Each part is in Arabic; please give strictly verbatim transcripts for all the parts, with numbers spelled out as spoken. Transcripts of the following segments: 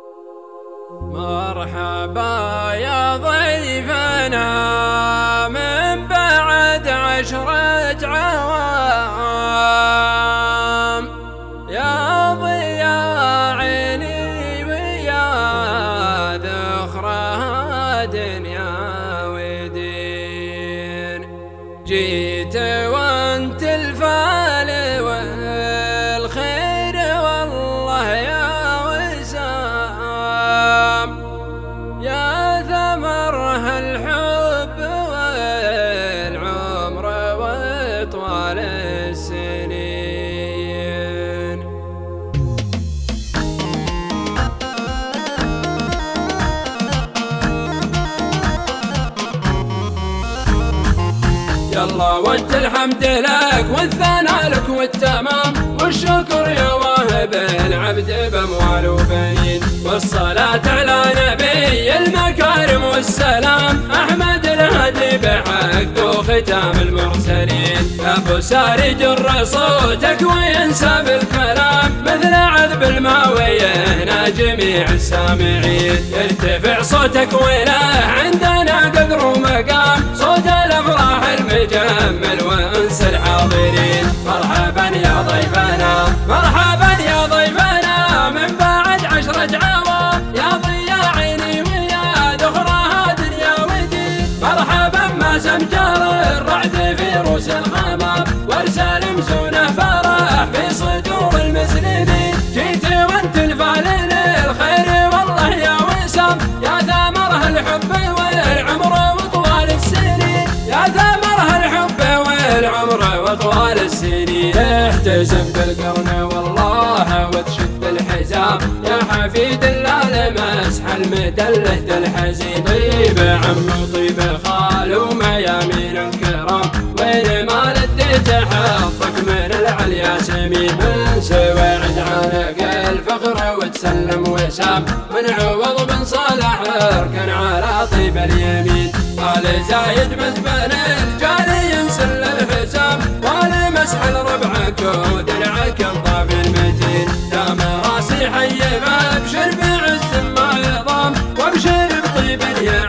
مرحبا يا ضيفنا من بعد عشرة عوام، يا ضياء عيني ويا ذخرها دنيا ودين. جيت وانت الفال والخير والله يا وسام، يا ثمرها الحب والعمر وطوال السنين. يلا وانت الحمد لك والثناء لك والتمام والشكر يا واهب العبد باموال وبنين، والصلاة على نبي المكارم والسلام أحمد الهادي بحقه ختام المرسلين. أبو ساري جر صوتك وينسى بالكلام مثل عذب الماوية نا جميع السامعين. يرتفع صوتك وله عندنا قدر ومقام، صوت الأفراح المجمل وأنس الحاضرين. مرحبا يا ضيفنا مرحبا يا ضيفنا من بعد عشرة عوام، يا ضياء عيني ويا ذخرها دنيا ودين. مرحبا ما سمجر الرعد في روس الغمام، وارسال مزونه فرح في صدور المسلمين. جيت وانت الفال للخير والله يا وسام، يا ثمرها الحب والعمر وطوال السنين، يا ثمرها الحب والعمر وطوال السنين. احتسب بالقرن والله وتشد الحزام، يا حفيد الله مسح المدله الحزين. طيب عم طيب خال وميامين الكرام، وين ما لديت حظك من العليا سمين. من سويعد عنق الفخر وتسلم وسام، من عوض بن صالح اركن على طيب اليمين. قال زايد مثبن الجالي ينسل الحسام، قال مسح لربعك ودرعك الضافي المتين. دام راسي حي فابشر بعز ما يضام، وابشر بطيب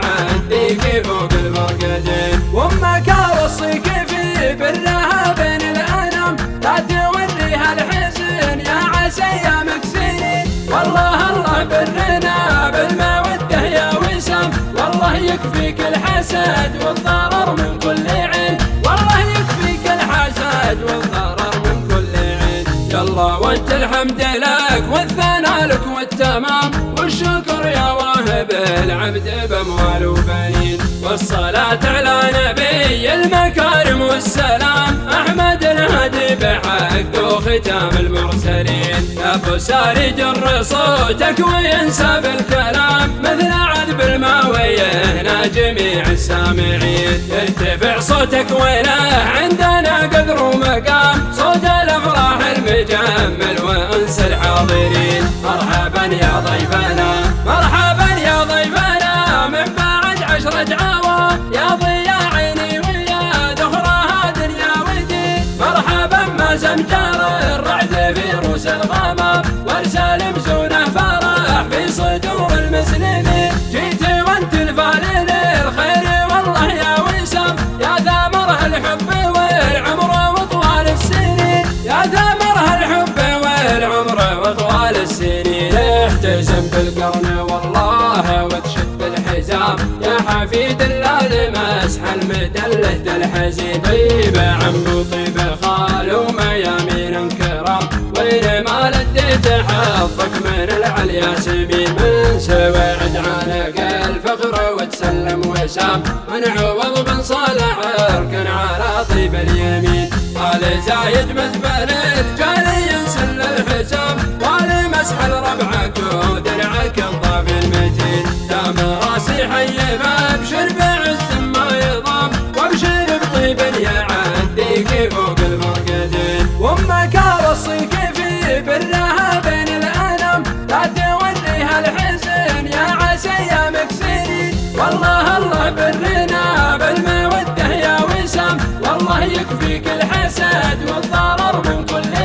يعديك فوق الفرقدين. وامك اوصيك في برها بين الانام، لا توريها الحزن يا عسى يا مكسرين. والله الله برنا بالموده يا وسام، والله يكفيك الحسد والضرر من كل عين، والله يكفيك الحسد والضرر من كل عين. يلا وانت الحمد لك والثناء لك والتمام والشكر يا واهب العبد باموال وبنين، والصلاة على نبي المكارم والسلام أحمد الهادي بحقه ختام المرسلين. أبو ساري جر صوتك وينسى بالكلام مثل عذب الماوية نا جميع السامعين. يرتفع صوتك وله عندنا قدر ومقام، صوت الأفراح المجمل وأنس الحاضرين. مرحبا يا ضيفنا مرحبا يا ضيفنا من بعد عشرة عوام، يا ضياء عيني ويا ذخرها دنيا ودين. مرحبا ما زمجر الرعد في روس الغمام، وارسال مزونه فرح في صدور المسلمين. جيت وانت الفال للخير والله يا وسام، يا ثمرها الحب والعمر وطوال السنين، يا ثمرها الحب والعمر وطوال السنين. احتسب بالقرن والله وتشد الحزام، يا حفيد الله مسح المدله الحزين. طيب عم طيب خال وميامين كرام، وين ما لديت حظك من العليا سمين. من سويعد عنق الفخر وتسلم وسام، من عوض بن صالح اركن على طيب اليمين. قال زايد مثبن الجالي ينسل الحسام، قال مسح لربعك ودرعك الضافي المتين. دام راسي حي فابشر بعز ما يضام، وابشر بطيب يعديك فوق الفرقدين. وامك اوصيك في برها بين الانام، لا توريها الحزن يا عسى يا مكسرين. والله الله برنا بالموده يا وسام، والله يكفيك الحسد والضرر من كل